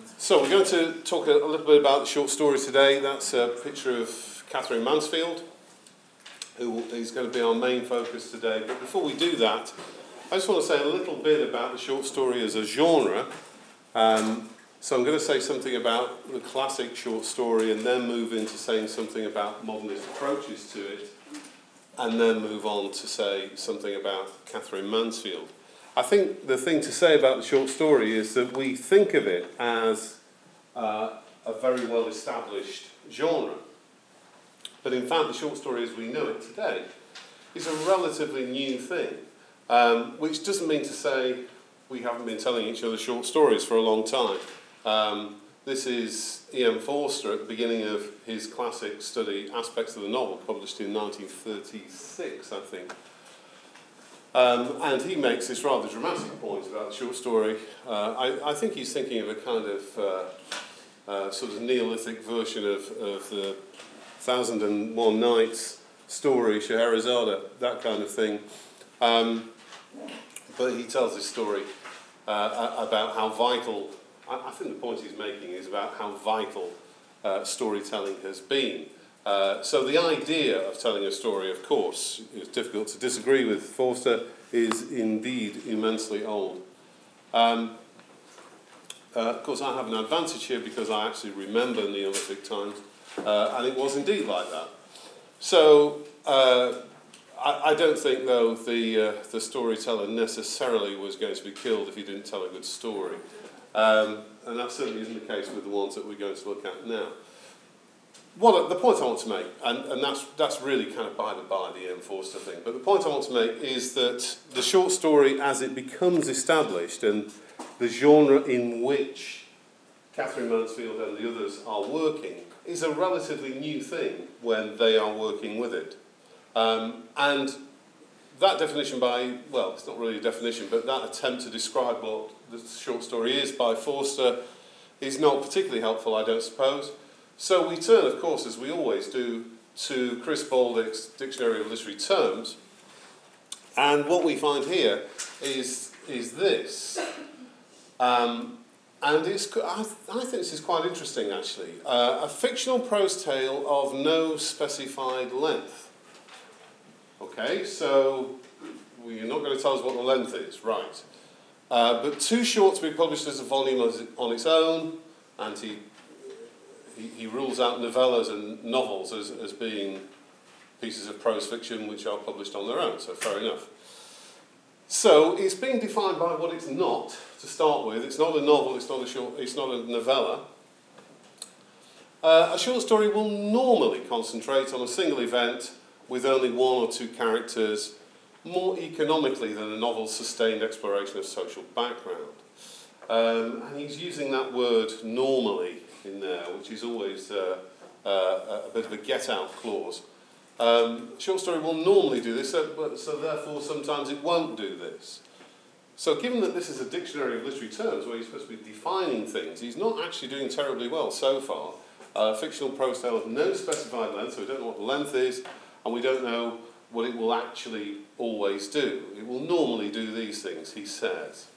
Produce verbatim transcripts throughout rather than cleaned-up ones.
So we're going to talk a, a little bit about the short story today. That's a picture of Katherine Mansfield, who is going to be our main focus today. But before we do that, I just want to say a little bit about the short story as a genre. Um, so I'm going to say something about the classic short story and then move into saying something about modernist approaches to it, and then move on to say something about Katherine Mansfield. I think the thing to say about the short story is that we think of it as uh, a very well-established genre. But in fact, the short story as we know it today is a relatively new thing, um, which doesn't mean to say we haven't been telling each other short stories for a long time. Um, this is E M Forster at the beginning of his classic study, Aspects of the Novel, published in nineteen thirty-six, I think. Um, and he makes this rather dramatic point about the short story. Uh, I, I think he's thinking of a kind of uh, uh, sort of Neolithic version of, of the Thousand and One Nights story, Scheherazade, that kind of thing. Um, but he tells this story uh, about how vital, I, I think the point he's making is about how vital uh, storytelling has been. Uh, so the idea of telling a story, of course, is difficult to disagree with Forster, is indeed immensely old. Um, uh, of course, I have an advantage here because I actually remember Neolithic times, uh, and it was indeed like that. So uh, I, I don't think, though, the, uh, the storyteller necessarily was going to be killed if he didn't tell a good story. Um, and that certainly isn't the case with the ones that we're going to look at now. Well, the point I want to make, and, and that's that's really kind of by the by the E M Forster thing, but the point I want to make is that the short story, as it becomes established, and the genre in which Katherine Mansfield and the others are working, is a relatively new thing when they are working with it. Um, and that definition by, well, it's not really a definition, but that attempt to describe what the short story is by Forster is not particularly helpful, I don't suppose. So we turn, of course, as we always do, to Chris Baldick's Dictionary of Literary Terms. And what we find here is, is this. Um, and it's, I, I think this is quite interesting, actually. Uh, a fictional prose tale of no specified length. Okay, so well, you're not going to tell us what the length is, right. Uh, but too short to be published as a volume on its own, and he He, he rules out novellas and novels as, as being pieces of prose fiction which are published on their own, so fair enough. So it's being defined by what it's not, to start with. It's not a novel, it's not a, short, it's not a novella. Uh, a short story will normally concentrate on a single event with only one or two characters, more economically than a novel's sustained exploration of social background. Um, and he's using that word normally in there, which is always uh, uh, a bit of a get-out clause. Um, short story will normally do this, so, but, so therefore sometimes it won't do this. So given that this is a dictionary of literary terms where he's supposed to be defining things, he's not actually doing terribly well so far. Uh, fictional prose tale of no specified length, so we don't know what the length is, and we don't know what it will actually always do. It will normally do these things, he says.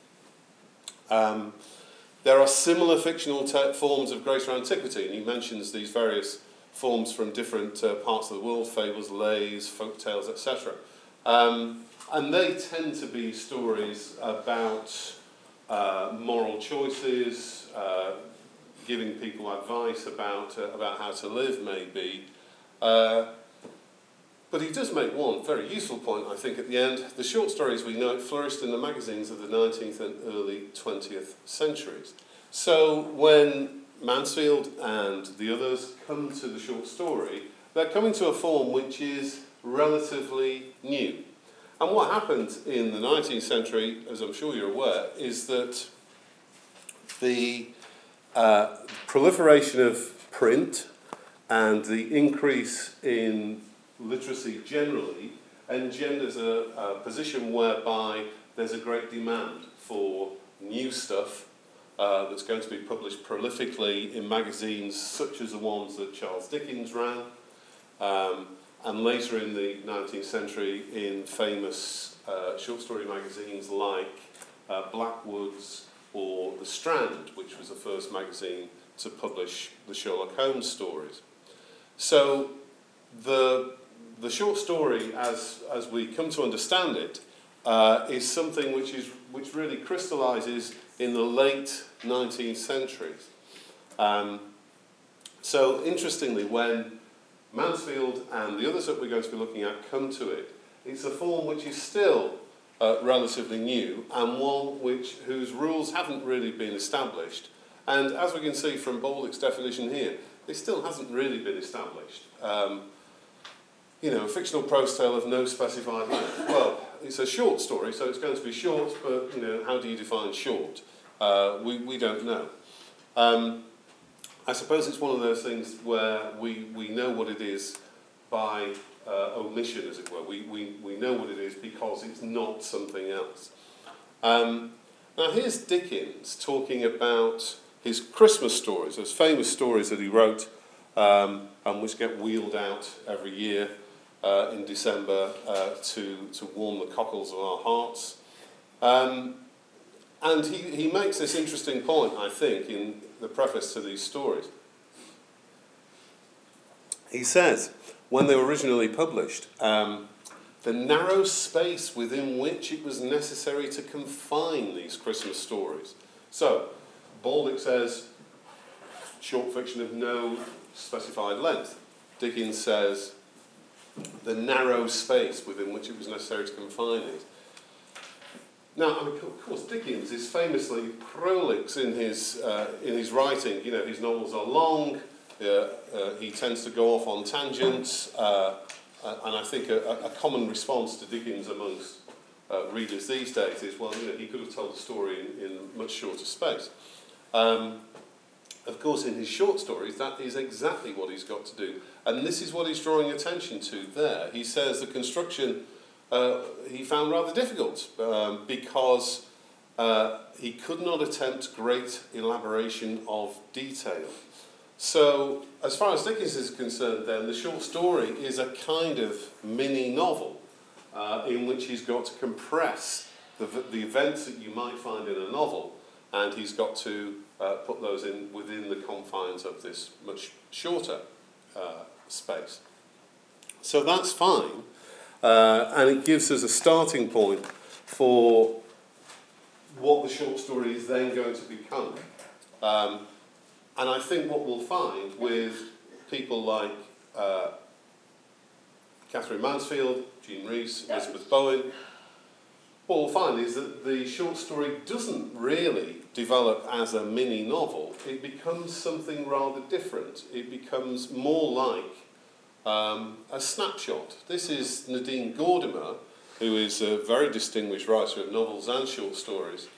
Um, There are similar fictional te- forms of greater antiquity, and he mentions these various forms from different uh, parts of the world, fables, lays, folk tales, et cetera. Um, and they tend to be stories about uh, moral choices, uh, giving people advice about, uh, about how to live, maybe. Uh, but he does make one very useful point, I think, at the end. The short stories we know flourished in the magazines of the nineteenth and early twentieth centuries. So when Mansfield and the others come to the short story, they're coming to a form which is relatively new. And what happened in the nineteenth century, as I'm sure you're aware, is that the uh, proliferation of print and the increase in literacy generally engenders a, a position whereby there's a great demand for new stuff uh, that's going to be published prolifically in magazines such as the ones that Charles Dickens ran, um, and later in the nineteenth century in famous uh, short story magazines like uh, Blackwood's or The Strand, which was the first magazine to publish the Sherlock Holmes stories. So the, the short story, as, as we come to understand it, uh, is something which, is, which really crystallises in the late nineteenth century. Um, so interestingly, when Mansfield and the others that we're going to be looking at come to it, it's a form which is still uh, relatively new, and one which, whose rules haven't really been established. And as we can see from Baldock's definition here, it still hasn't really been established. Um, you know, a fictional prose tale of no specified length. Well, it's a short story, so it's going to be short, but, you know, how do you define short? Uh, we, we don't know. Um, I suppose it's one of those things where we, we know what it is by uh, omission, as it were. We, we, we know what it is because it's not something else. Um, now, here's Dickens talking about his Christmas stories, those famous stories that he wrote um, and which get wheeled out every year uh, in December uh, to, to warm the cockles of our hearts. Um, and he, he makes this interesting point, I think, in the preface to these stories. He says, when they were originally published, um, the narrow space within which it was necessary to confine these Christmas stories. So, Baldock says, short fiction of no specified length. Dickens says, the narrow space within which it was necessary to confine it. Now, I mean, of course, Dickens is famously prolix in his, uh, in his writing. You know, his novels are long, uh, uh, he tends to go off on tangents, uh, and I think a, a common response to Dickens amongst uh, readers these days is, well, you know, he could have told the story in, in much shorter space. Um, of course, in his short stories, that is exactly what he's got to do. And this is what he's drawing attention to there. He says the construction uh, he found rather difficult um, because uh, he could not attempt great elaboration of detail. So, as far as Dickens is concerned, then, the short story is a kind of mini novel uh, in which he's got to compress the, the events that you might find in a novel, and he's got to uh, put those in within the confines of this much shorter uh, space. So that's fine, uh, and it gives us a starting point for what the short story is then going to become. Um, and I think what we'll find with people like uh, Catherine Mansfield, Jean Rhys, Elizabeth Bowen, what we'll find is that the short story doesn't really develop as a mini novel. It becomes something rather different. It becomes more like um, a snapshot. This is Nadine Gordimer, who is a very distinguished writer of novels and short stories.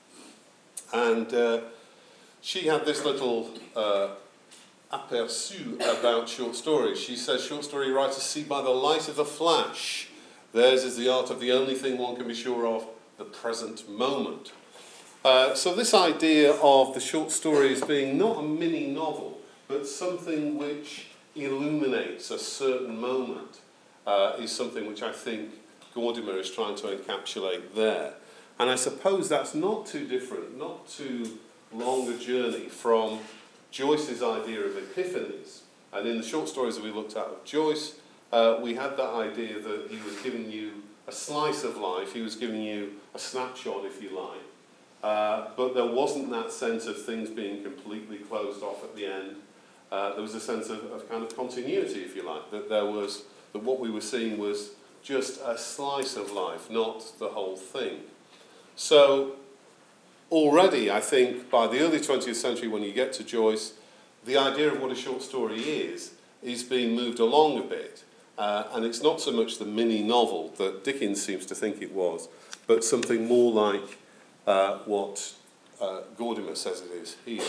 And uh, she had this little uh, aperçu about short stories. She says short story writers see by the light of the flash. Theirs is the art of the only thing one can be sure of, the present moment. Uh, so this idea of the short story as being not a mini novel, but something which illuminates a certain moment uh, is something which I think Gordimer is trying to encapsulate there. And I suppose that's not too different, not too long a journey from Joyce's idea of epiphanies. And in the short stories that we looked at of Joyce, uh, we had that idea that he was giving you a slice of life, he was giving you a snapshot, if you like. Uh, but there wasn't that sense of things being completely closed off at the end. Uh, there was a sense of, of kind of continuity, if you like, that there was, that what we were seeing was just a slice of life, not the whole thing. So already, I think, by the early twentieth century, when you get to Joyce, the idea of what a short story is, is being moved along a bit. Uh, and it's not so much the mini novel that Dickens seems to think it was, but something more like uh, what uh, Gordimer says it is here.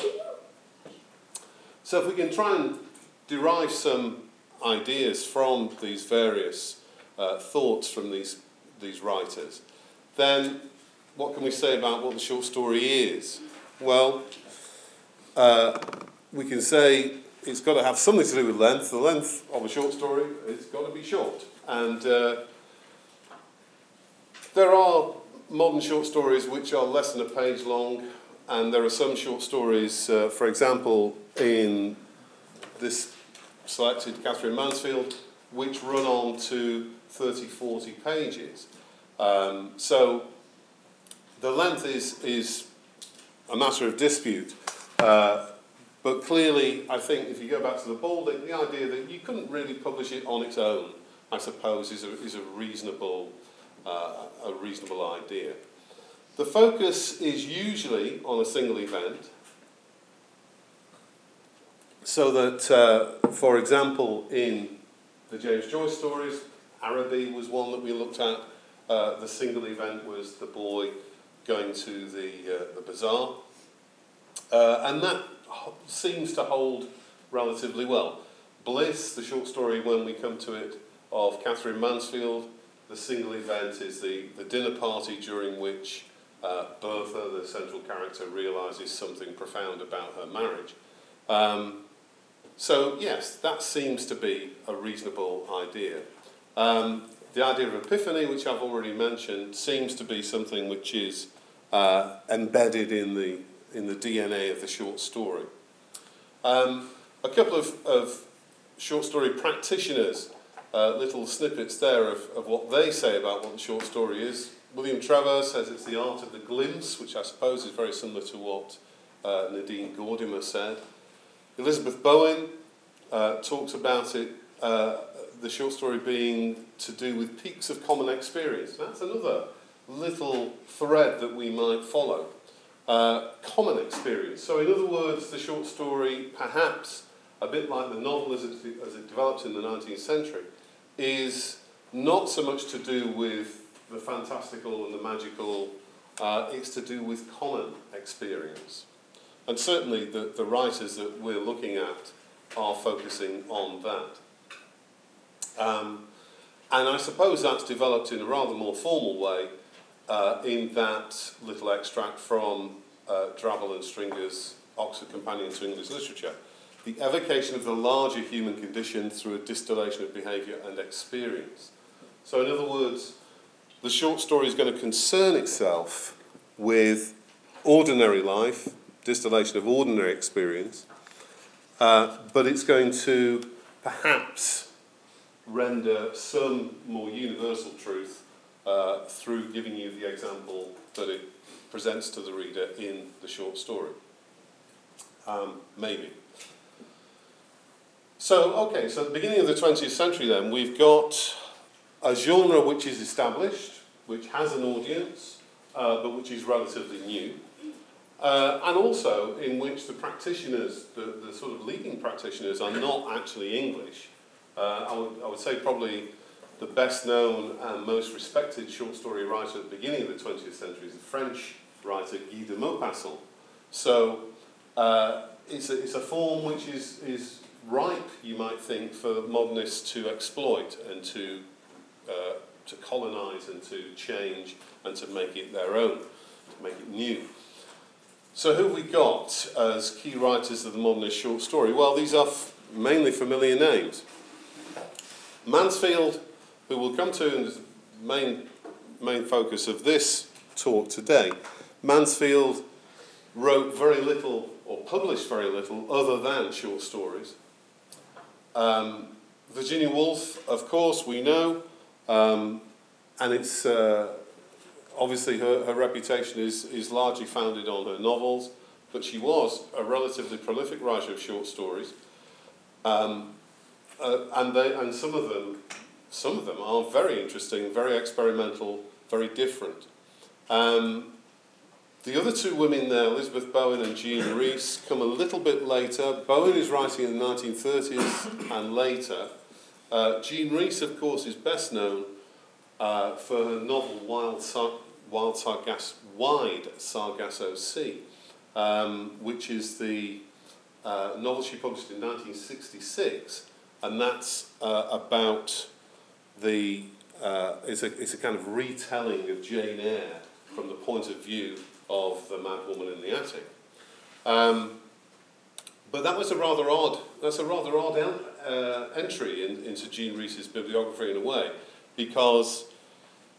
So if we can try and derive some ideas from these various uh, thoughts from these, these writers, then what can we say about what the short story is? Well, uh, we can say it's got to have something to do with length. The length of a short story, it's got to be short. And uh, there are modern short stories which are less than a page long. and there are some short stories, uh, for example, in this selected Catherine Mansfield, which run on to thirty, forty pages. Um, so the length is, is a matter of dispute. Uh, but clearly, I think if you go back to the Balding, the idea that you couldn't really publish it on its own, I suppose, is a, is a reasonable, uh, a reasonable idea. The focus is usually on a single event, so that, uh, for example, in the James Joyce stories, Araby was one that we looked at. Uh, the single event was the boy going to the, uh, the bazaar. Uh, and that seems to hold relatively well. Bliss, the short story when we come to it, of Catherine Mansfield, the single event is the, the dinner party during which uh, Bertha, the central character, realises something profound about her marriage. Um, so, yes, that seems to be a reasonable idea. Um, the idea of epiphany, which I've already mentioned, seems to be something which is uh, embedded in the in the D N A of the short story. Um, a couple of, of short story practitioners, uh, little snippets there of, of what they say about what the short story is. William Trevor says it's the art of the glimpse, which I suppose is very similar to what uh, Nadine Gordimer said. Elizabeth Bowen uh, talks about it, uh, the short story being to do with peaks of common experience. That's another little thread that we might follow. Uh, common experience. So in other words, the short story, perhaps a bit like the novel as it, as it developed in the nineteenth century, is not so much to do with the fantastical and the magical, uh, it's to do with common experience. And certainly the, the writers that we're looking at are focusing on that. Um, and I suppose that's developed in a rather more formal way uh, in that little extract from uh, Drabble and Stringer's Oxford Companion to English Literature. The evocation of the larger human condition through a distillation of behaviour and experience. So in other words, the short story is going to concern itself with ordinary life, distillation of ordinary experience, uh, but it's going to perhaps render some more universal truth uh, through giving you the example that it presents to the reader in the short story. Um, maybe. So, okay, so at the beginning of the twentieth century then, we've got a genre which is established, which has an audience, uh, but which is relatively new. Uh, and also in which the practitioners, the, the sort of leading practitioners, are not actually English. Uh, I, would, I would say probably the best known and most respected short story writer at the beginning of the twentieth century is the French writer Guy de Maupassant. So uh, it's, a, it's a form which is, is ripe, you might think, for modernists to exploit and to, uh, to colonise and to change and to make it their own, to make it new. So who have we got as key writers of the modernist short story? Well, these are f- mainly familiar names. Mansfield, who we'll come to and is the main, main focus of this talk today. Mansfield wrote very little, or published very little, other than short stories. Um, Virginia Woolf, of course, we know, um, and it's uh, obviously her, her reputation is, is largely founded on her novels, but she was a relatively prolific writer of short stories. Um, Uh, and they, and some of them, some of them are very interesting, very experimental, very different. Um, the other two women there, Elizabeth Bowen and Jean Rhys, come a little bit later. Bowen is writing in the nineteen thirties and later. Uh, Jean Rhys, of course, is best known uh, for her novel Wild, Sar- Wild Sargass- Wide Sargasso Sea, um, which is the uh, novel she published in nineteen sixty-six. And that's uh, about the, uh, it's, a, it's a kind of retelling of Jane Eyre from the point of view of the mad woman in the attic. Um, but that was a rather odd, that's a rather odd en- uh, entry in, into Jean Rhys's bibliography in a way, because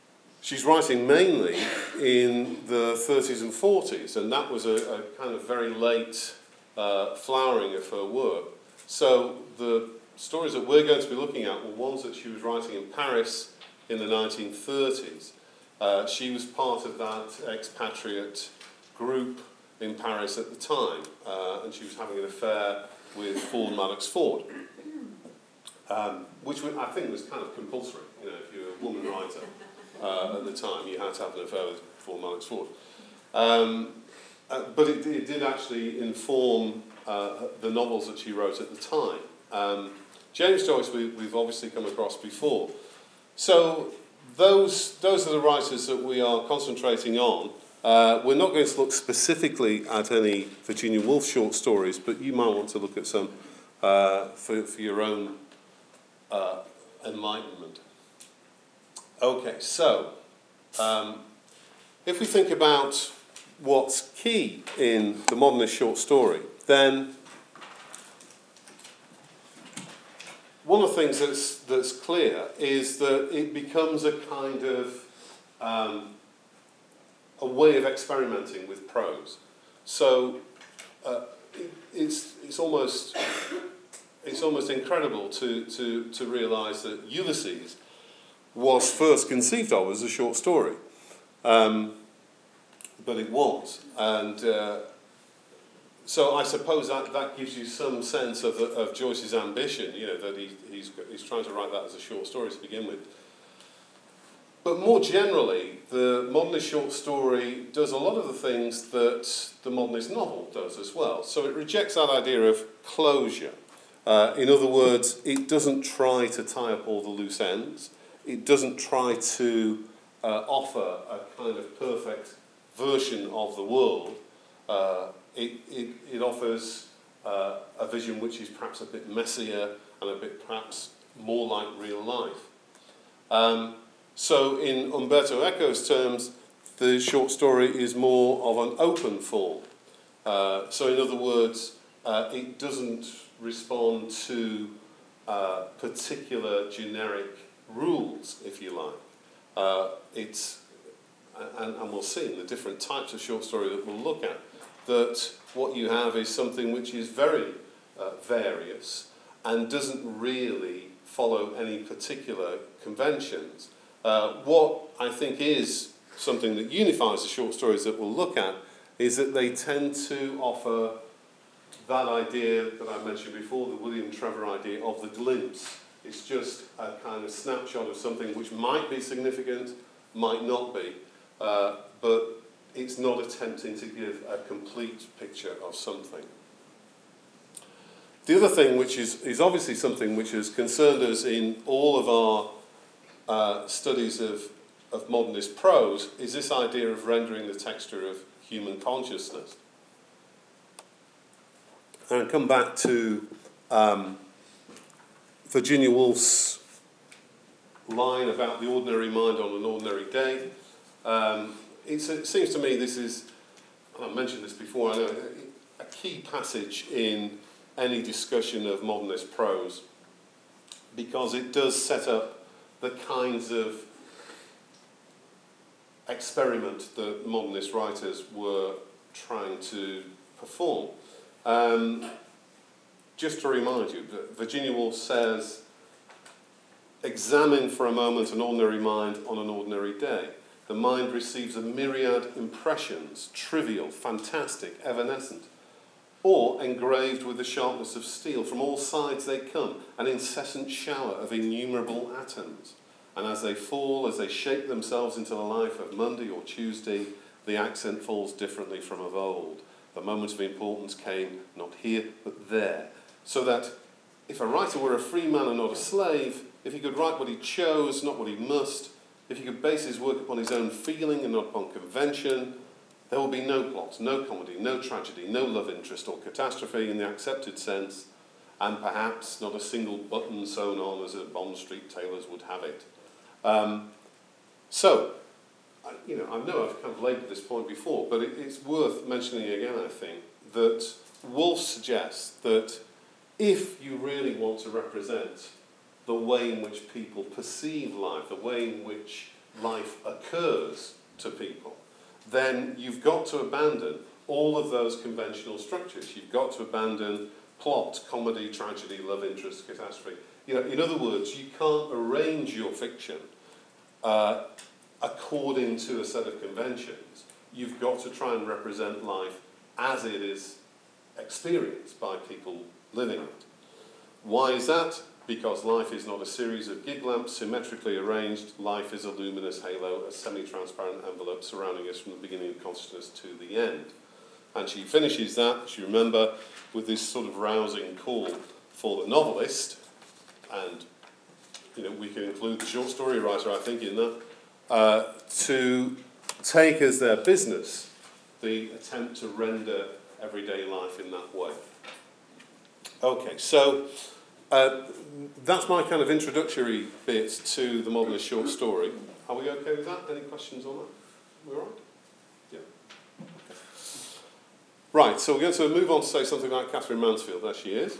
she's writing mainly in the thirties and forties, and that was a, a kind of very late uh, flowering of her work. So the stories that we're going to be looking at were ones that she was writing in Paris in the nineteen thirties. Uh, she was part of that expatriate group in Paris at the time, uh, and she was having an affair with Ford Madox Ford, um, which I think was kind of compulsory. You know, if you were a woman writer uh, at the time, you had to have an affair with Ford Madox Ford. Um, uh, but it, it did actually inform uh, the novels that she wrote at the time. Um, James Joyce we, we've obviously come across before. So those, those are the writers that we are concentrating on. Uh, we're not going to look specifically at any Virginia Woolf short stories, but you might want to look at some uh, for, for your own uh, enlightenment. Okay, so um, if we think about what's key in the modernist short story, then one of the things that's, that's clear is that it becomes a kind of um, a way of experimenting with prose. So uh, it, it's, it's, almost, it's almost incredible to, to, to realise that Ulysses was first conceived of as a short story. Um, but it was. And uh, so I suppose that, that gives you some sense of, of Joyce's ambition, you know, that he, he's, he's trying to write that as a short story to begin with. But more generally, the modernist short story does a lot of the things that the modernist novel does as well. So it rejects that idea of closure. Uh, in other words, it doesn't try to tie up all the loose ends. It doesn't try to uh, offer a kind of perfect version of the world. Uh, it, it, it offers uh, a vision which is perhaps a bit messier and a bit perhaps more like real life. Um, so in Umberto Eco's terms, the short story is more of an open form. Uh, so in other words, uh, it doesn't respond to uh, particular generic rules, if you like. Uh, it's, and, and we'll see in the different types of short story that we'll look at, that what you have is something which is very uh, various and doesn't really follow any particular conventions. Uh, what I think is something that unifies the short stories that we'll look at is that they tend to offer that idea that I mentioned before, the William Trevor idea of the glimpse. It's just a kind of snapshot of something which might be significant, might not be, uh, but it's not attempting to give a complete picture of something. The other thing, which is, is obviously something which has concerned us in all of our uh, studies of, of modernist prose, is this idea of rendering the texture of human consciousness. And I'll come back to um, Virginia Woolf's line about the ordinary mind on an ordinary day. Um, it's, it seems to me this is, I mentioned this before, I know, a key passage in any discussion of modernist prose, because it does set up the kinds of experiment that modernist writers were trying to perform. Um, just to remind you, Virginia Woolf says, examine for a moment an ordinary mind on an ordinary day. The mind receives a myriad impressions, trivial, fantastic, evanescent, or engraved with the sharpness of steel. From all sides they come, an incessant shower of innumerable atoms. And as they fall, as they shape themselves into the life of Monday or Tuesday, the accent falls differently from of old. The moment of importance came not here, but there. So that if a writer were a free man and not a slave, if he could write what he chose, not what he must, if he could base his work upon his own feeling and not upon convention, there will be no plot, no comedy, no tragedy, no love interest or catastrophe in the accepted sense, and perhaps not a single button sewn on as a Bond Street tailors would have it. Um, so, I, you know, I know I've kind of laboured this point before, but it, it's worth mentioning again, I think, that Woolf suggests that if you really want to represent the way in which people perceive life, the way in which life occurs to people, then you've got to abandon all of those conventional structures. You've got to abandon plot, comedy, tragedy, love interest, catastrophe. You know, in other words, you can't arrange your fiction uh, according to a set of conventions. You've got to try and represent life as it is experienced by people living it. Why is that? Because life is not a series of gig lamps symmetrically arranged. Life is a luminous halo, a semi-transparent envelope surrounding us from the beginning of consciousness to the end. And she finishes that, as you remember, with this sort of rousing call for the novelist, and you know we can include the short story writer, I think, in that, uh, to take as their business the attempt to render everyday life in that way. Okay, so uh, that's my kind of introductory bit to the modernist short story. Are we okay with that? Any questions on that? We all right? Yeah. Okay. Right, so we're going to move on to say something about Katherine Mansfield. There she is.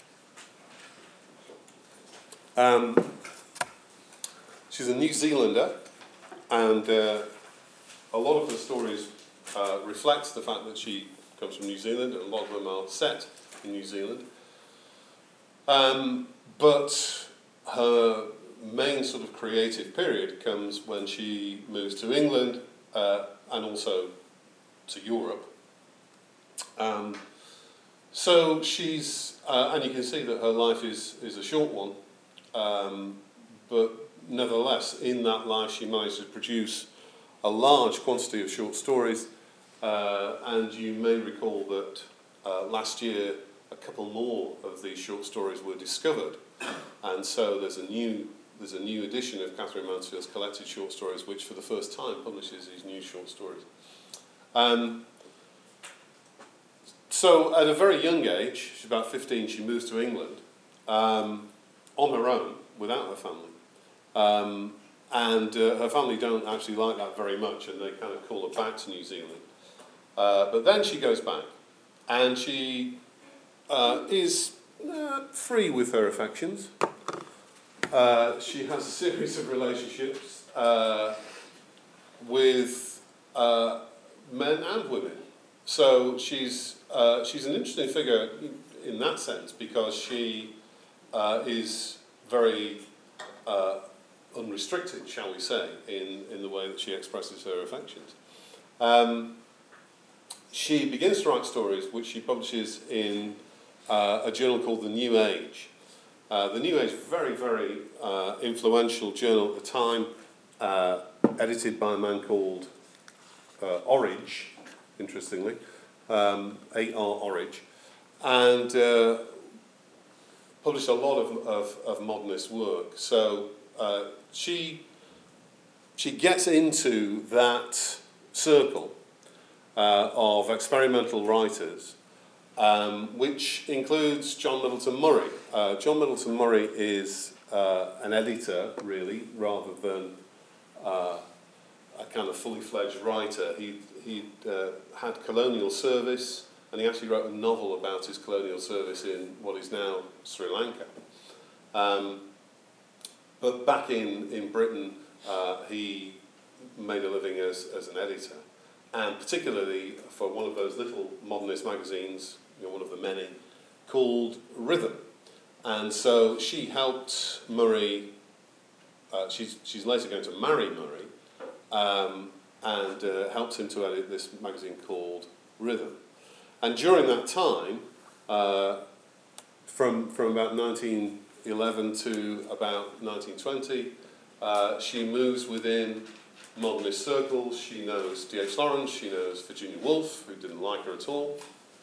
Um, she's a New Zealander, and uh, a lot of her stories uh, reflect the fact that she comes from New Zealand, and a lot of them are set in New Zealand. Um, but her main sort of creative period comes when she moves to England uh, and also to Europe. Um, so she's, uh, and you can see that her life is, is a short one, um, but nevertheless, in that life she managed to produce a large quantity of short stories, uh, and you may recall that uh, last year a couple more of these short stories were discovered, and so there's a new there's a new edition of Katherine Mansfield's collected short stories, which for the first time publishes these new short stories. Um, so at a very young age, she's about fifteen, she moves to England um, on her own, without her family. Um, and uh, her family don't actually like that very much, and they kind of call her back to New Zealand. Uh, but then she goes back, and she uh, is uh, free with her affections. Uh, she has a series of relationships uh, with uh, men and women. So she's uh, she's an interesting figure in that sense, because she uh, is very uh, unrestricted, shall we say, in, in the way that she expresses her affections. Um, she begins to write stories which she publishes in uh, a journal called The New Age. Uh, the New Age, very, very uh, influential journal at the time, uh, edited by a man called uh, Orridge, interestingly, um, A R Orridge, and uh, published a lot of, of, of modernist work. So uh, she, she gets into that circle uh, of experimental writers, um, which includes John Middleton Murray. Uh, John Middleton Murray is uh, an editor, really, rather than uh, a kind of fully fledged writer. He he uh, had colonial service, and he actually wrote a novel about his colonial service in what is now Sri Lanka. Um, but back in, in Britain, uh, he made a living as, as an editor, and particularly for one of those little modernist magazines, you know, one of the many, called Rhythm. And so she helped Murray, uh, she's, she's later going to marry Murray, um, and uh, helped him to edit this magazine called Rhythm. And during that time, uh, from, from about nineteen eleven to about nineteen twenty, uh, she moves within modernist circles. She knows D H Lawrence, she knows Virginia Woolf, who didn't like her at all,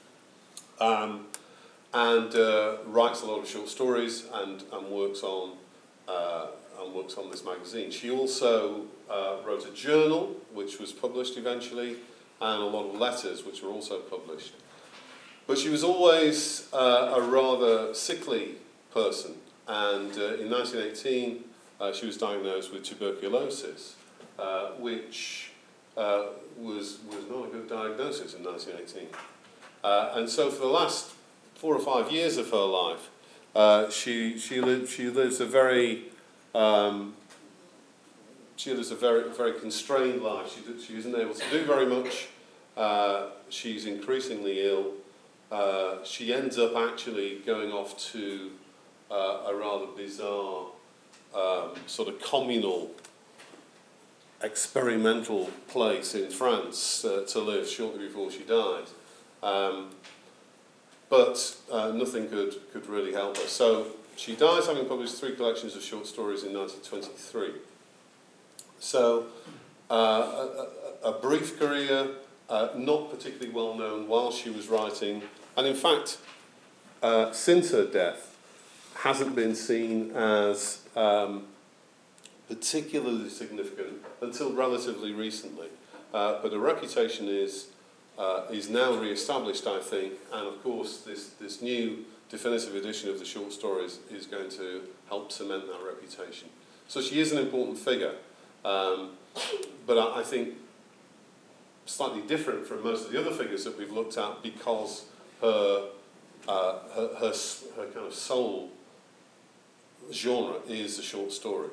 um, and uh, writes a lot of short stories and, and works on uh, and works on this magazine. She also uh, wrote a journal, which was published eventually, and a lot of letters, which were also published. But she was always uh, a rather sickly person, and uh, in nineteen eighteen uh, she was diagnosed with tuberculosis, uh, which uh, was, was not a good diagnosis in nineteen eighteen. Uh, and so for the last four or five years of her life, uh, she, she, li- she lives a very um, she lives a very, very constrained life. She, she isn't able to do very much. Uh, she's increasingly ill. Uh, she ends up actually going off to uh, a rather bizarre um, sort of communal experimental place in France uh, to live shortly before she dies. Um, but uh, nothing could, could really help her. So she dies having published three collections of short stories in nineteen twenty-three. So uh, a, a, a brief career, uh, not particularly well known while she was writing, and in fact, uh, since her death, hasn't been seen as um, particularly significant until relatively recently. Uh, but her reputation is uh, is now re-established, I think, and of course this, this new definitive edition of the short stories is going to help cement that reputation. So she is an important figure, um, but I, I think slightly different from most of the other figures that we've looked at because her, uh, her, her, her kind of sole genre is the short story.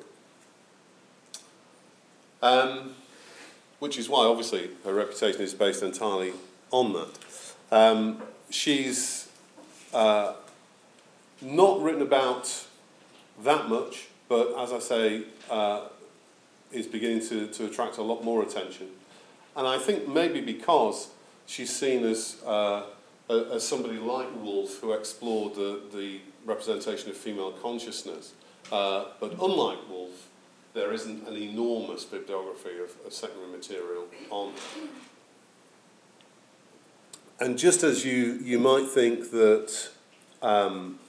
Um, which is why, obviously, her reputation is based entirely on that. Um, she's uh, not written about that much, but as I say, uh, is beginning to, to attract a lot more attention. And I think maybe because she's seen as, uh, as somebody like Woolf, who explored the, the representation of female consciousness. Uh, but unlike Woolf, there isn't an enormous bibliography of, of secondary material on it. And just as you, you might think that um,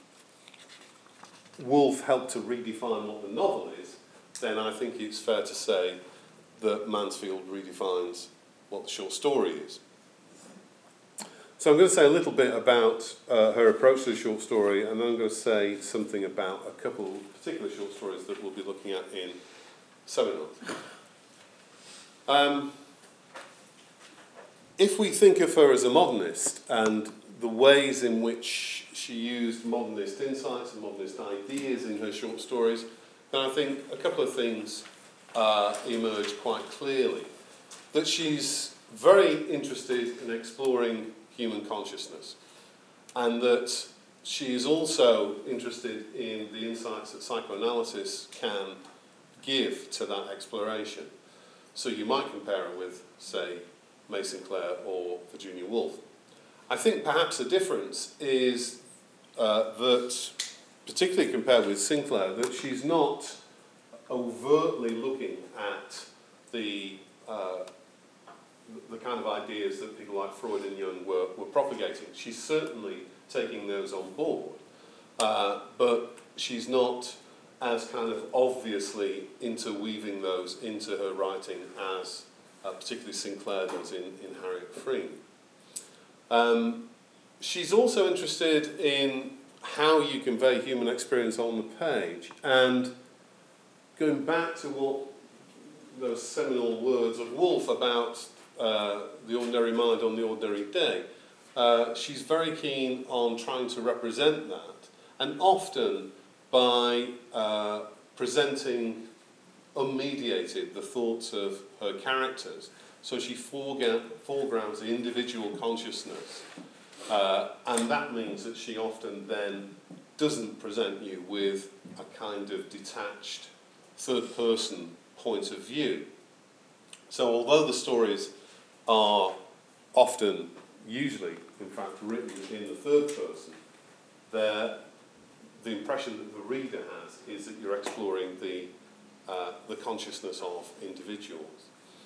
Woolf helped to redefine what the novel is, then I think it's fair to say that Mansfield redefines what the short story is. So I'm going to say a little bit about uh, her approach to the short story, and then I'm going to say something about a couple of particular short stories that we'll be looking at in seminars. Um, if we think of her as a modernist and the ways in which she used modernist insights and modernist ideas in her short stories, then I think a couple of things uh, emerge quite clearly. That she's very interested in exploring human consciousness, and that she is also interested in the insights that psychoanalysis can give to that exploration. So you might compare her with, say, May Sinclair or Virginia Woolf. I think perhaps the difference is uh, that, particularly compared with Sinclair, that she's not overtly looking at the uh, the kind of ideas that people like Freud and Jung were, were propagating. She's certainly taking those on board, uh, but she's not as kind of obviously interweaving those into her writing as uh, particularly Sinclair does in, in Harriet Freme. Um, she's also interested in how you convey human experience on the page, and going back to what those seminal words of Woolf about uh, the ordinary mind on the ordinary day, uh, she's very keen on trying to represent that, and often by uh, presenting unmediated the thoughts of her characters. So she foregrounds the individual consciousness, uh, and that means that she often then doesn't present you with a kind of detached third-person point of view. So although the stories are often, usually, in fact, written in the third person, they're the impression that the reader has is that you're exploring the, uh, the consciousness of individuals.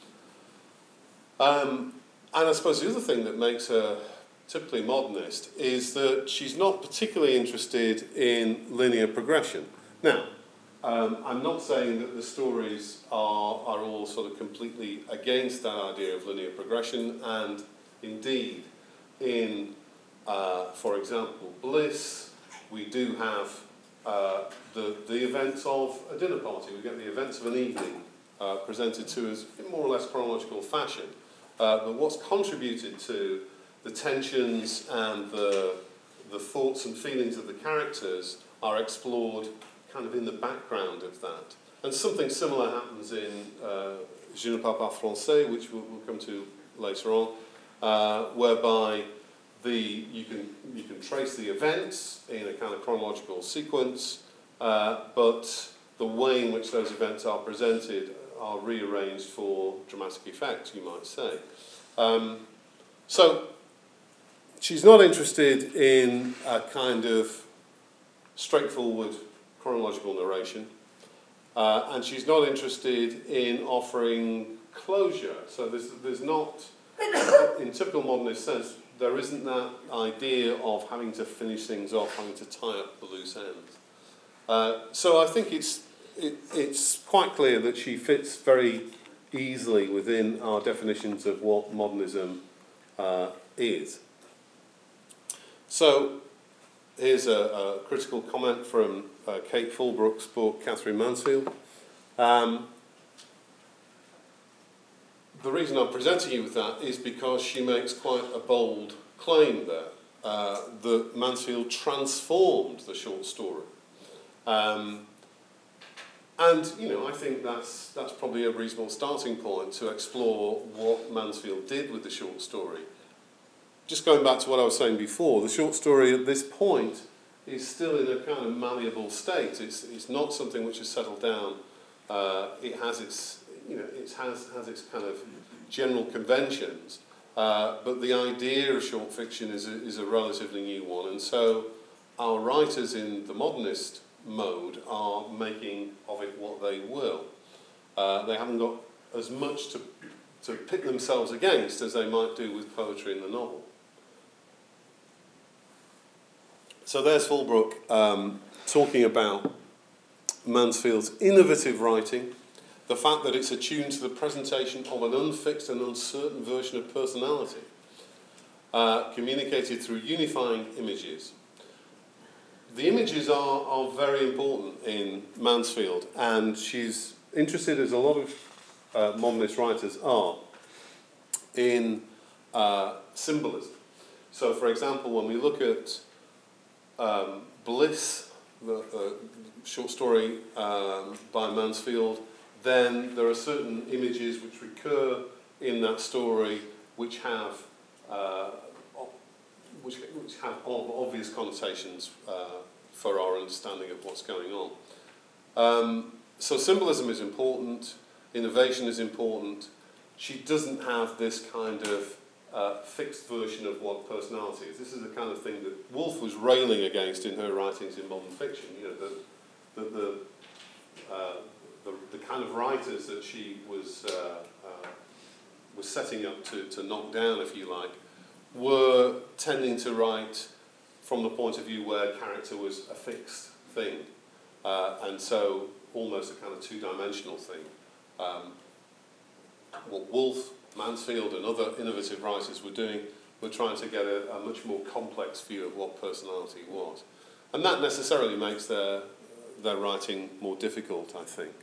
Um, and I suppose the other thing that makes her typically modernist is that she's not particularly interested in linear progression. Now, um, I'm not saying that the stories are, are all sort of completely against that idea of linear progression, and indeed, in, uh, for example, Bliss, we do have uh, the, the events of a dinner party. We get the events of an evening uh, presented to us in more or less chronological fashion. Uh, but what's contributed to the tensions and the, the thoughts and feelings of the characters are explored kind of in the background of that. And something similar happens in uh, Je ne parle pas français, which we'll, we'll come to later on, uh, whereby the you can you can trace the events in a kind of chronological sequence, uh, but the way in which those events are presented are rearranged for dramatic effect, you might say. Um, so she's not interested in a kind of straightforward chronological narration, uh, and she's not interested in offering closure. So there's, there's not, in typical modernist sense, there isn't that idea of having to finish things off, having to tie up the loose ends. Uh, so I think it's it, it's quite clear that she fits very easily within our definitions of what modernism uh, is. So here's a, a critical comment from uh, Kate Fulbrook's book, Catherine Mansfield. Um, the reason I'm presenting you with that is because she makes quite a bold claim there, uh, that Mansfield transformed the short story. Um, and, you know, I think that's, that's probably a reasonable starting point to explore what Mansfield did with the short story. Just going back to what I was saying before, the short story at this point is still in a kind of malleable state. It's, it's not something which has settled down. Uh, it has its, you know, it has, has its kind of general conventions, uh, but the idea of short fiction is a, is a relatively new one, and so our writers in the modernist mode are making of it what they will. Uh, they haven't got as much to, to pit themselves against as they might do with poetry in the novel. So there's Fulbrook um, talking about Mansfield's innovative writing, the fact that it's attuned to the presentation of an unfixed and uncertain version of personality, uh, communicated through unifying images. The images are, are very important in Mansfield, and she's interested, as a lot of uh, modernist writers are, in uh, symbolism. So, for example, when we look at um, Bliss, the uh, short story um, by Mansfield, then there are certain images which recur in that story which have uh, which, which have obvious connotations uh, for our understanding of what's going on. Um, so symbolism is important, innovation is important. She doesn't have this kind of uh, fixed version of what personality is. This is the kind of thing that Woolf was railing against in her writings in modern fiction. You know, the, the, the, uh, the, the kind of writers that she was, uh, uh, was setting up to, to knock down, if you like, were tending to write from the point of view where character was a fixed thing, uh, and so almost a kind of two-dimensional thing. Um, what Woolf, Mansfield and other innovative writers were doing were trying to get a, a much more complex view of what personality was. And that necessarily makes their, their writing more difficult, I think.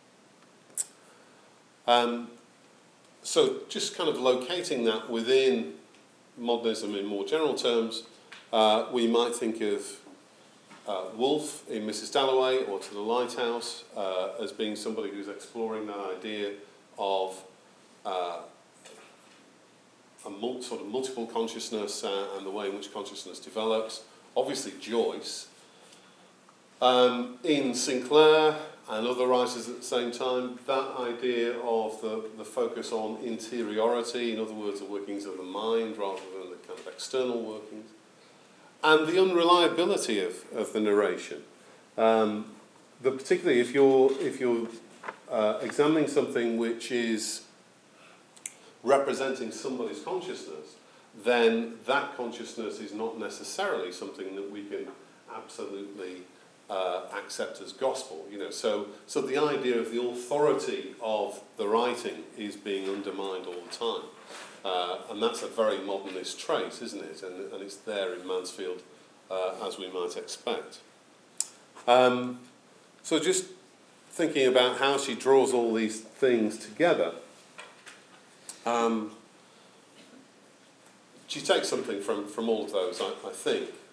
Um, so just kind of locating that within modernism in more general terms, uh, we might think of uh, Woolf in Missus Dalloway or To the Lighthouse uh, as being somebody who's exploring that idea of uh, a mul- sort of multiple consciousness uh, and the way in which consciousness develops. Obviously Joyce. Um, in Sinclair and other writers at the same time, that idea of the, the focus on interiority, in other words, the workings of the mind rather than the kind of external workings, and the unreliability of, of the narration. Um, the, particularly if you're, if you're uh, examining something which is representing somebody's consciousness, then that consciousness is not necessarily something that we can absolutely uh, accept as gospel. You know, so so the idea of the authority of the writing is being undermined all the time, uh, and that's a very modernist trait, isn't it? And, and it's there in Mansfield, uh, as we might expect. Um, so just thinking about how she draws all these things together. Um, she takes something from, from all of those, I, I think.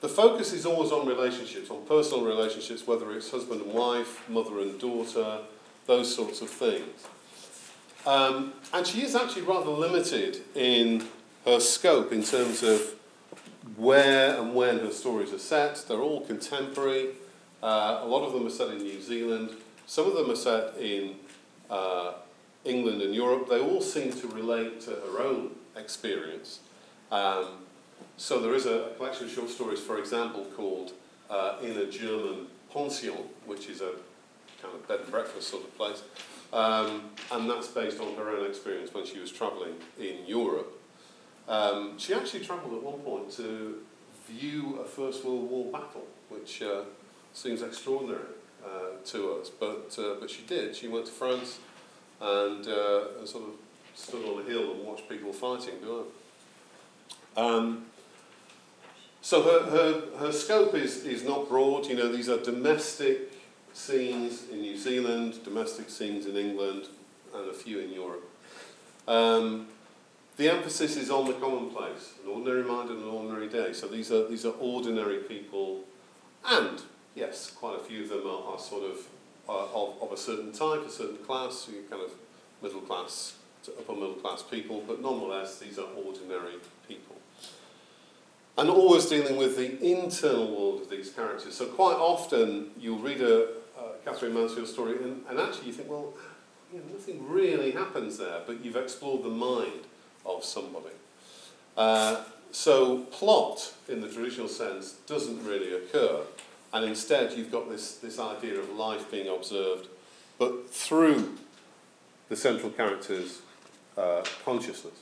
the focus is always on relationships, on personal relationships, whether it's husband and wife, mother and daughter, those sorts of things. Um, and she is actually rather limited in her scope in terms of where and when her stories are set. They're all contemporary. Uh, a lot of them are set in New Zealand. Some of them are set in uh, England and Europe. They all seem to relate to her own experience. Um, so there is a collection of short stories, for example, called uh, In a German Pension, which is a kind of bed and breakfast sort of place. Um, and that's based on her own experience when she was travelling in Europe. Um, she actually travelled at one point to view a First World War battle, which uh, seems extraordinary uh, to us, but uh, but she did. She went to France and, uh, and sort of stood on a hill and watched people fighting below. Um, so her, her, her scope is, is not broad. You know, these are domestic scenes in New Zealand, domestic scenes in England, and a few in Europe. Um, the emphasis is on the commonplace, an ordinary mind and an ordinary day. So these are these are ordinary people, and yes, quite a few of them are, are sort of uh, of, of a certain type, a certain class, so you're kind of middle class to upper middle class people, but nonetheless these are ordinary people. And always dealing with the internal world of these characters. So quite often you'll read a uh, Katherine Mansfield story and, and actually you think, well, you know, nothing really happens there, but you've explored the mind of somebody. Uh, so plot, in the traditional sense, doesn't really occur, and instead you've got this, this idea of life being observed, but through the central character's uh, consciousness.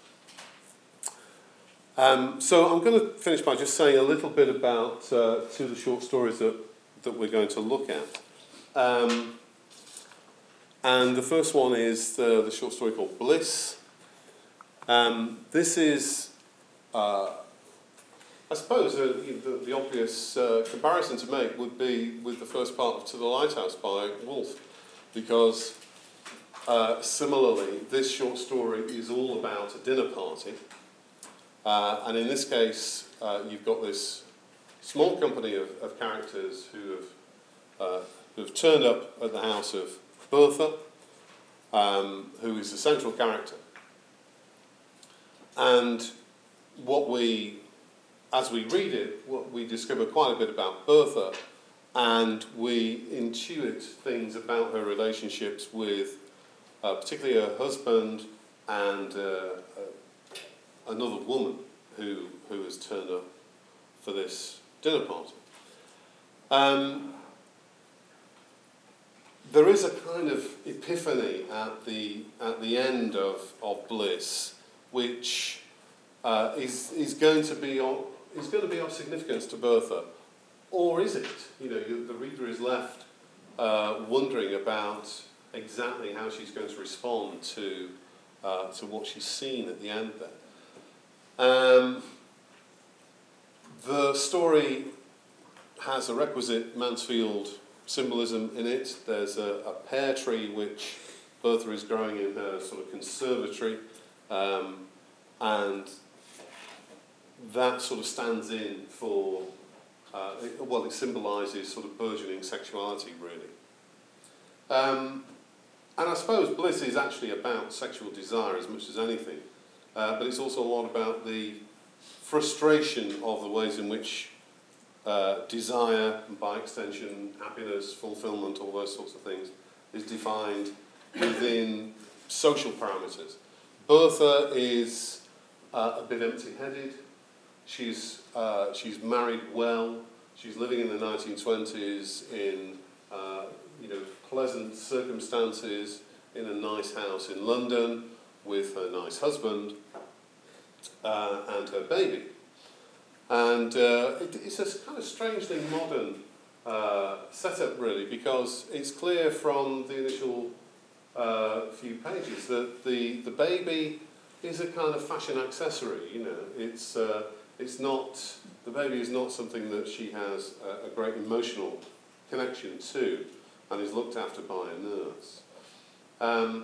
Um, so I'm going to finish by just saying a little bit about uh, two of the short stories that, that we're going to look at. Um, and the first one is the, the short story called Bliss. Um, this is, uh, I suppose, uh, the, the obvious uh, comparison to make would be with the first part of To the Lighthouse by Woolf, because uh, similarly, this short story is all about a dinner party. Uh, and in this case, uh, you've got this small company of, of characters who have, uh, who have turned up at the house of Bertha, um, who is the central character. And what we, as we read it, what we discover quite a bit about Bertha, and we intuit things about her relationships with uh, particularly her husband and uh, uh, another woman who who has turned up for this dinner party. Um, there is a kind of epiphany at the at the end of, of Bliss, which uh, is is going to be on, is going to be of significance to Bertha, or is it? You know, you, the reader is left uh, wondering about exactly how she's going to respond to uh, to what she's seen at the end there. Um, the story has a requisite Mansfield symbolism in it. There's a, a pear tree which Bertha is growing in her sort of conservatory, um, and that sort of stands in for, uh, it, well, it symbolises sort of burgeoning sexuality, really. Um, and I suppose Bliss is actually about sexual desire as much as anything, uh, but it's also a lot about the frustration of the ways in which uh, desire, and by extension happiness, fulfillment, all those sorts of things, is defined within social parameters. Bertha is uh, a bit empty-headed. She's uh, she's married well. She's living in the nineteen twenties in uh, you know pleasant circumstances in a nice house in London with her nice husband uh, and her baby. And uh, it, it's a kind of strangely modern uh, setup, really, because it's clear from the initial uh, few pages that the the baby is a kind of fashion accessory. You know, it's uh, it's not the baby is not something that she has a, a great emotional connection to, and is looked after by a nurse. Um,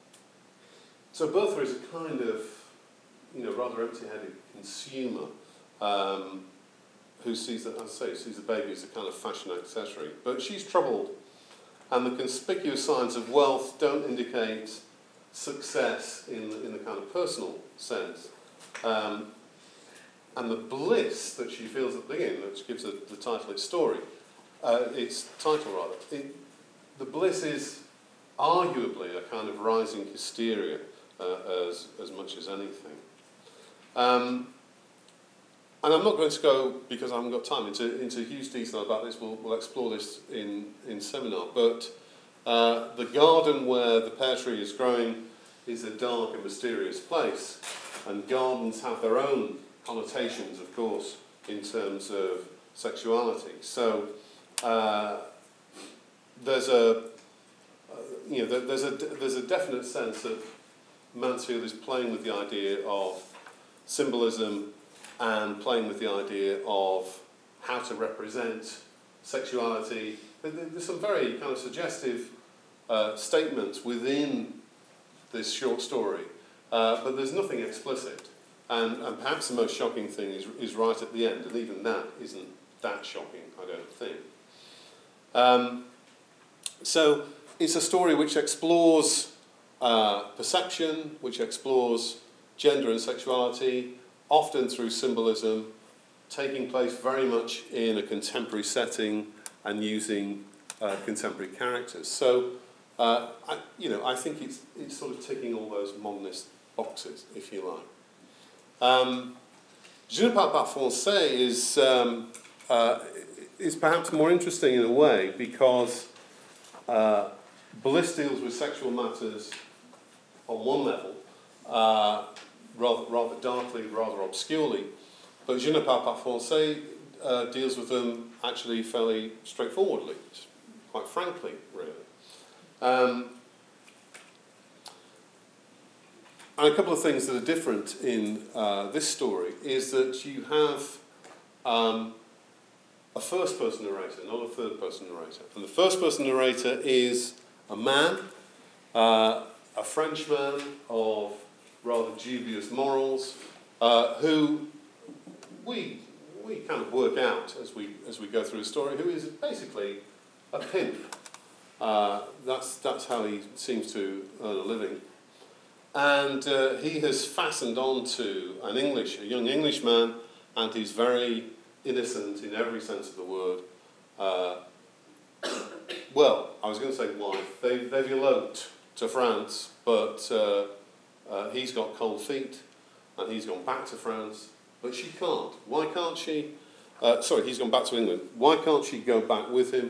so Bertha is a kind of, you know, rather empty-headed consumer um, who sees, the, as I say, sees the baby as a kind of fashion accessory. But she's troubled, and the conspicuous signs of wealth don't indicate success in the, in the kind of personal sense. Um, and the bliss that she feels at the beginning, which gives the, the title its story, uh, its title rather, it, the bliss is arguably a kind of rising hysteria uh, as, as much as anything. Um, and I'm not going to go, because I haven't got time, into, into huge detail about this. We'll, we'll explore this in, in seminar. But uh, the garden where the pear tree is growing is a dark and mysterious place. And gardens have their own connotations, of course, in terms of sexuality. So uh, there's a, uh, you know, there's a there's a definite sense that Mansfield is playing with the idea of symbolism and playing with the idea of how to represent sexuality. There's some very kind of suggestive uh, statements within this short story, uh, but there's nothing explicit. And, and perhaps the most shocking thing is, is right at the end, and even that isn't that shocking, I don't think. Um, so it's a story which explores uh, perception, which explores gender and sexuality, often through symbolism, taking place very much in a contemporary setting and using uh, contemporary characters. So, uh, I, you know, I think it's, it's sort of ticking all those modernist boxes, if you like. Um, Je ne parle pas français is, um, uh, is perhaps more interesting in a way because uh, Bliss deals with sexual matters on one level, uh, rather, rather darkly, rather obscurely, but Je ne parle pas français uh, deals with them actually fairly straightforwardly, quite frankly, really. Um, And a couple of things that are different in uh, this story is that you have um, a first-person narrator, not a third-person narrator. And the first-person narrator is a man, uh, a Frenchman of rather dubious morals, uh, who we we kind of work out as we as we go through the story, who is basically a pimp. Uh, that's that's how he seems to earn a living. And uh, he has fastened on to an English, a young Englishman, and he's very innocent in every sense of the word. Uh, well, I was going to say wife. They, they've eloped to France, but uh, uh, he's got cold feet, and he's gone back to France, but she can't. Why can't she? Uh, sorry, he's gone back to England. Why can't she go back with him?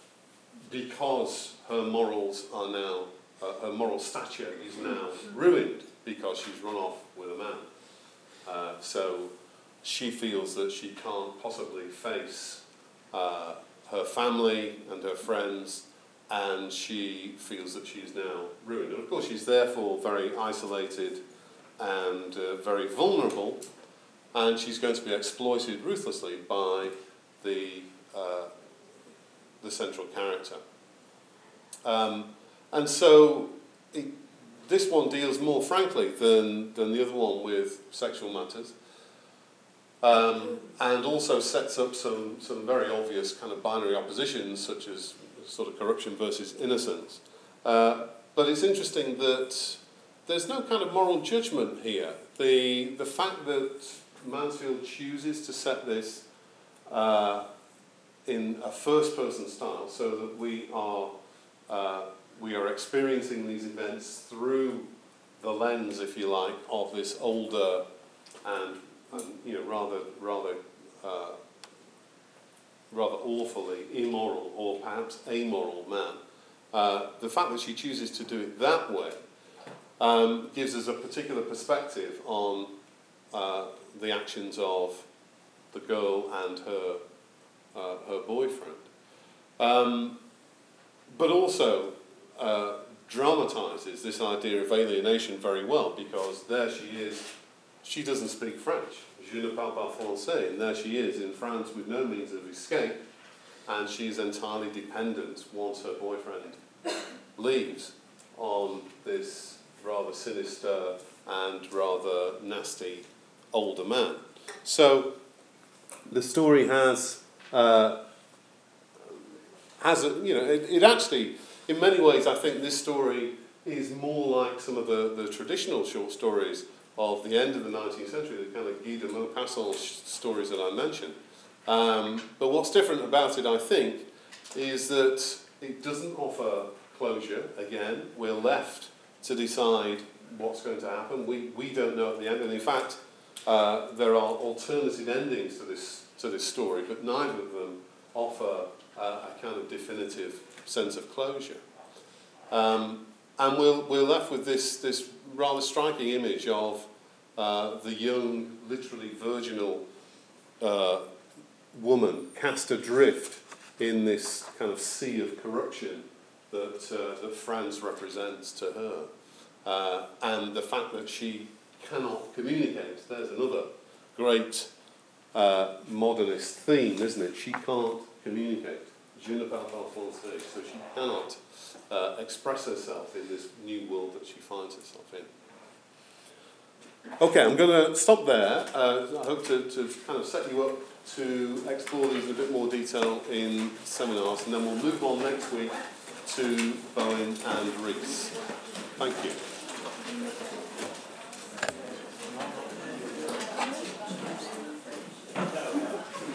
Because her morals are now Uh, her moral stature is now ruined because she's run off with a man. Uh, so she feels that she can't possibly face uh, her family and her friends, and she feels that she's now ruined. And of course she's therefore very isolated and uh, very vulnerable, and she's going to be exploited ruthlessly by the, uh, the central character. Um, And so it, this one deals more frankly than, than the other one with sexual matters, um, and also sets up some, some very obvious kind of binary oppositions, such as sort of corruption versus innocence. Uh, but it's interesting that there's no kind of moral judgment here. The, the fact that Mansfield chooses to set this uh, in a first-person style so that we are... Uh, We are experiencing these events through the lens, if you like, of this older and, and you know, rather, rather, uh, rather awfully immoral or perhaps amoral man. Uh, the fact that she chooses to do it that way um, gives us a particular perspective on uh, the actions of the girl and her uh, her boyfriend, um, but also. Uh, dramatises this idea of alienation very well, because there she is, she doesn't speak French, je ne parle pas français, and there she is in France with no means of escape, and she's entirely dependent once her boyfriend leaves on this rather sinister and rather nasty older man. So the story has, uh, has a, you know, it, it actually, in many ways, I think this story is more like some of the, the traditional short stories of the end of the nineteenth century, the kind of Guy de Maupassant stories that I mentioned. Um, but what's different about it, I think, is that it doesn't offer closure. Again, we're left to decide what's going to happen. We, we don't know at the end, and in fact, uh, there are alternative endings to this, to this story, but neither of them offer uh, a kind of definitive sense of closure. Um, and we're, we're left with this, this rather striking image of uh, the young, literally virginal uh, woman cast adrift in this kind of sea of corruption that, uh, that France represents to her. Uh, and the fact that she cannot communicate. There's another great uh, modernist theme, isn't it? She can't communicate. Je ne parle pas français. So she cannot uh, express herself in this new world that she finds herself in. Okay, I'm going to stop there. Uh, I hope to, to kind of set you up to explore these in a bit more detail in seminars, and then we'll move on next week to Bowen and Rees. Thank you.